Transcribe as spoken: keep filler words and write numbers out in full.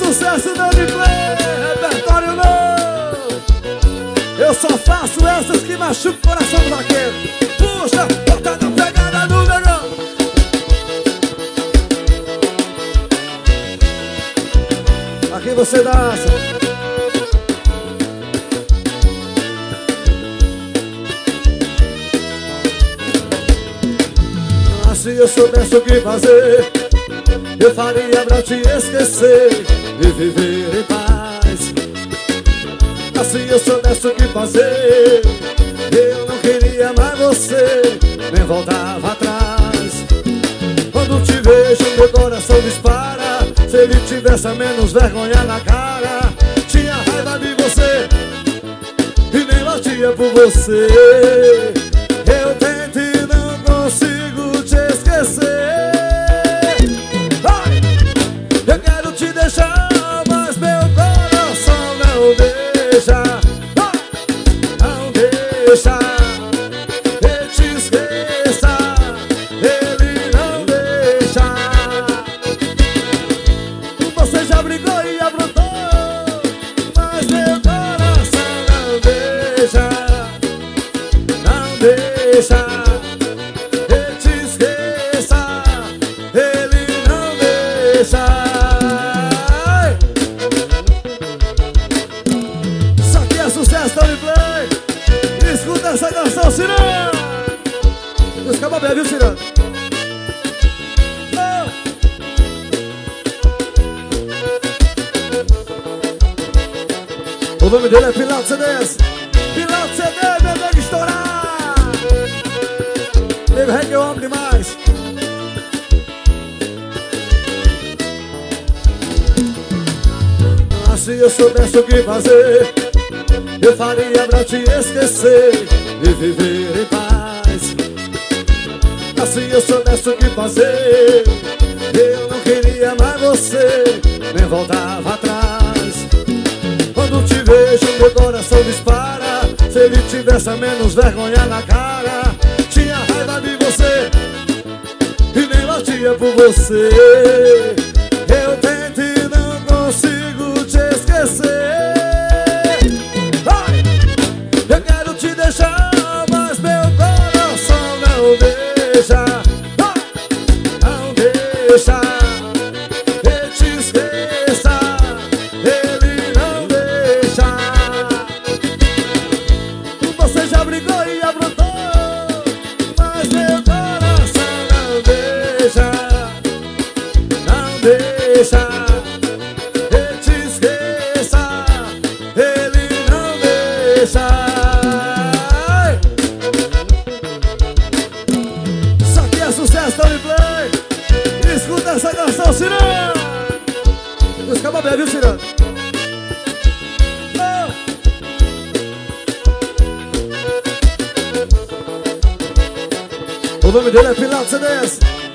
sucesso da Uniplay, repertório novo. Eu só faço essas que machucam o coração do vaqueiro. Puxa, bota na pegada do negão. Aqui você dança. Ah, se eu soubesse o que fazer, eu faria pra te esquecer e viver em paz. Assim eu soubesse o que fazer, eu não queria mais você, nem voltava atrás. Quando te vejo meu coração dispara. Se ele tivesse a menos vergonha na cara, tinha raiva de você e nem latia por você. Eu tento e não consigo te esquecer. Eu quero te deixar, mas meu coração não deixa. Não deixa. Eu te esqueça, ele não deixa. Você já brigou e aprontou, mas meu coração não deixa. Não deixa. Eu te esqueça, ele não deixa. Sucesso da Uniplay. Escuta essa canção, Cirano. Os cababé, viu, Cirano? Oh. O nome dele é Pilar C Ds. Pilar C D, meu nego estourar. Teve reggae, eu amo demais. Ah, se eu soubesse o que fazer, eu faria pra te esquecer e viver em paz. Assim eu soubesse o que fazer, eu não queria mais você, nem voltava atrás. Quando te vejo meu coração dispara. Se ele tivesse a menos vergonha na cara, tinha raiva de você e nem latia por você. Eu tento e não consigo te esquecer. Eu quero te deixar, mas meu coração não deixa. Não deixa. Eu te esqueça, ele não deixa. Você já brigou e aprontou, mas meu coração não deixa. Não deixa. Eu te esqueça, ele não deixa. Sucesso da Uniplay. Escuta essa canção, Cirano. Os cababé, viu, Cirano? Oh. O nome dele é Pilar C Ds.